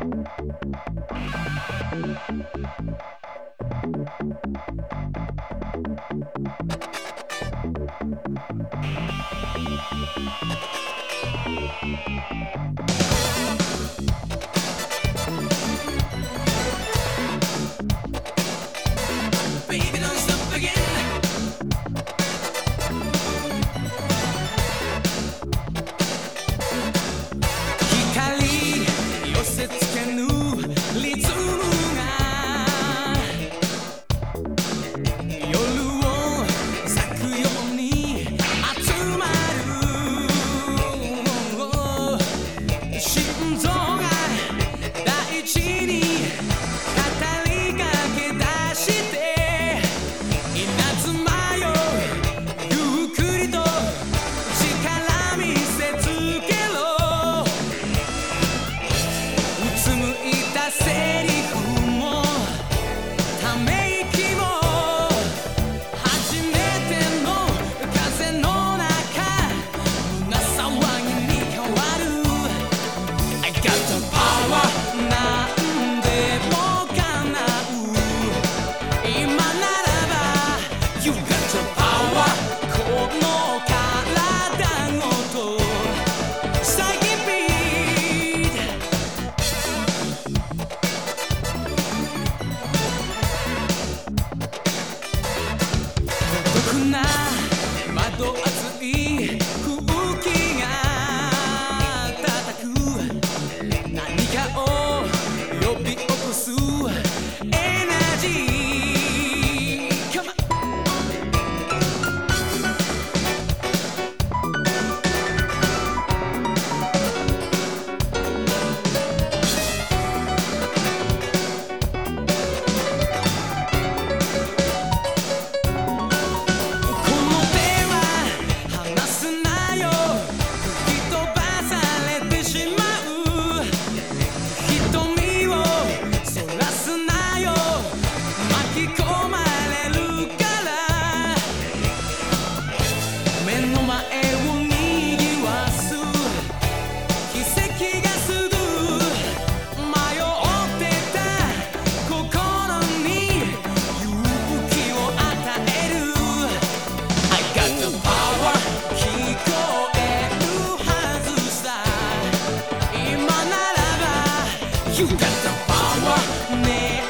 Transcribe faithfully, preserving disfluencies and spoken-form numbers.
Baby, don't stop again.光寄せつけぬリズムが夜を咲くように集まる心臓が大地に語りかけ出して稲妻よゆっくりと力見せつけろうつむいたセリフもため息も初めての風の中胸騒ぎに変わる I got the power なんでも叶う今ならば You got the power この体ごと叫び孤独な窓熱い空気が叩く何かを呼び起こすエナジー Come on この手は離すなよ吹き飛ばされてしまう瞳をそらすなよ巻き込まれるから目の前を賑わす奇跡がすぐ迷ってた心に勇気を与える I got the power 聞こえるはずさ今ならば You got the power ね